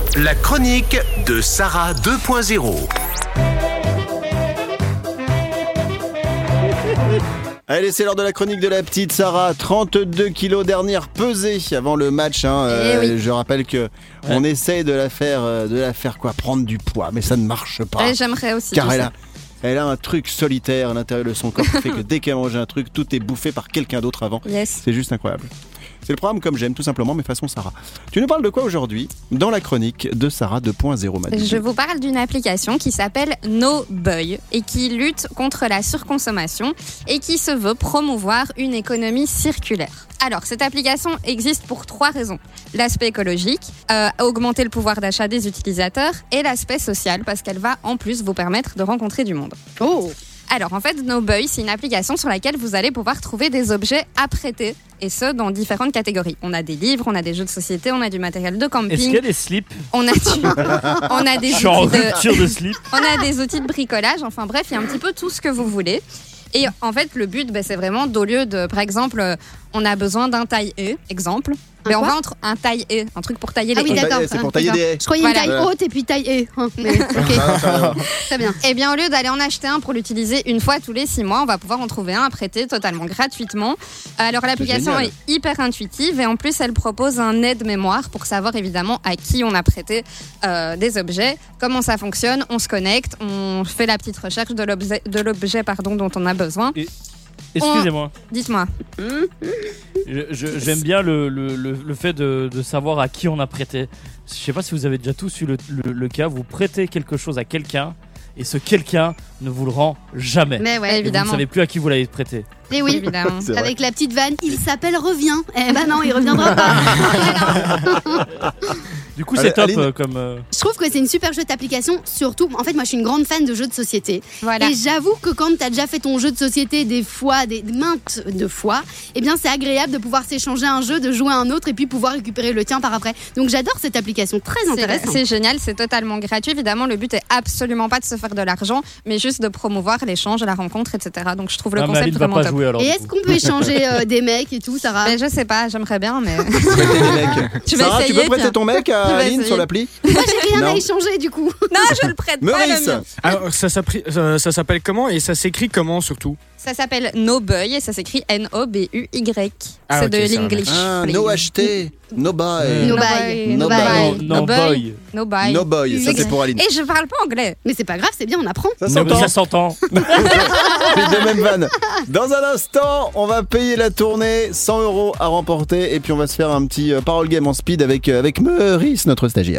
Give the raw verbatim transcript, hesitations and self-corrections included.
La chronique de Sarah deux point zéro. Allez, c'est l'heure de la chronique de la petite Sarah. trente-deux kilos dernière pesée avant le match. Hein. Euh, oui. Je rappelle que ouais. on essaye de la faire, de la faire quoi, prendre du poids, mais ça ne marche pas. Et j'aimerais aussi. Car elle a, elle a un truc solitaire à l'intérieur de son corps qui fait que dès qu'elle mange un truc, tout est bouffé par quelqu'un d'autre avant. Yes. C'est juste incroyable. C'est le programme comme j'aime, tout simplement, mais façon Sarah. Tu nous parles de quoi aujourd'hui dans la chronique de Sarah deux point zéro, Maddy ? Je vous parle d'une application qui s'appelle Nobuy et qui lutte contre la surconsommation et qui se veut promouvoir une économie circulaire. Alors, cette application existe pour trois raisons. L'aspect écologique, euh, augmenter le pouvoir d'achat des utilisateurs, et l'aspect social, parce qu'elle va en plus vous permettre de rencontrer du monde. Oh. Alors, en fait, Nobuy, c'est une application sur laquelle vous allez pouvoir trouver des objets à prêter, et ce, dans différentes catégories. On a des livres, on a des jeux de société, on a du matériel de camping. Est-ce qu'il y a des slips ? On a, du... on a des Je suis en outils de... rupture de slip. On a des outils de bricolage, enfin bref, il y a un petit peu tout ce que vous voulez. Et en fait, le but, bah, c'est vraiment, au lieu de, par exemple, euh, on a besoin d'un taille-haie, exemple, mais on va entre un taille-haie, un truc pour tailler Ah les oui, haies. d'accord. C'est pour tailler des haies. Je croyais Voilà. une taille haute et puis taille haie. Hein, mais, ok. Très bien. Eh bien, au lieu d'aller en acheter un pour l'utiliser une fois tous les six mois, on va pouvoir en trouver un à prêter totalement gratuitement. Alors, l'application génial. est hyper intuitive et en plus, elle propose un aide-mémoire pour savoir évidemment à qui on a prêté euh, des objets, comment ça fonctionne, on se connecte, on fait la petite recherche de l'objet, de l'objet pardon, dont on a besoin. Et- Excusez-moi, Dites-moi. je- je- j'aime bien le, le, le, le fait de, de savoir à qui on a prêté. Je sais pas si vous avez déjà tous eu le, le, le cas, vous prêtez quelque chose à quelqu'un et ce quelqu'un ne vous le rend jamais. Mais ouais, Et vous ne évidemment. savez plus à qui vous l'avez prêté. Et oui, Évidemment. C'est vrai. avec la petite vanne, il s'appelle Revient. Eh ben non, il reviendra pas. Du coup, Allez, c'est top Aline. euh, comme. euh, Je trouve que c'est une super chouette application. Surtout, en fait, moi, je suis une grande fan de jeux de société. Voilà. Et j'avoue que quand tu as déjà fait ton jeu de société des fois, des maintes de fois, eh bien, c'est agréable de pouvoir s'échanger un jeu, de jouer à un autre et puis pouvoir récupérer le tien par après. Donc, j'adore cette application, très C'est, intéressante. c'est génial, c'est totalement gratuit. Évidemment, le but est absolument pas de se faire de l'argent, mais juste de promouvoir l'échange, la rencontre, et cetera. Donc, je trouve le ah, mais concept Aline va vraiment pas top. jouer alors. Et du est-ce coup. qu'on peut échanger euh, des mecs et tout, Sarah? Mais je sais pas, j'aimerais bien, mais Prêter des mecs. Je vais Sarah, tu essayer, peux prêter tiens. ton mec Je à vais Aline essayer. sur l'appli ? Moi, j'ai rien Non. à échanger du coup. non, je le prête pas. Meurice. Le mien. Alors, ça, s'appri- ça, ça s'appelle comment et ça s'écrit comment surtout? Ça s'appelle Nobuy et ça s'écrit N O B U Y. Ah, c'est ok, de ça va. l'English. Ah, please. no acheter, no buy. No Nobuy. buy. No Nobuy. buy. Non, Nobuy. boy. Nobuy. No boy, ça c'est pour Aline. Et je parle pas anglais. Mais c'est pas grave, c'est bien, on apprend. Ça Non, mais s'entend. ça s'entend. C'est de même vanne. Dans un instant, on va payer la tournée, cent euros à remporter, et puis on va se faire un petit euh, parole game en speed avec, euh, avec Meurice, notre stagiaire.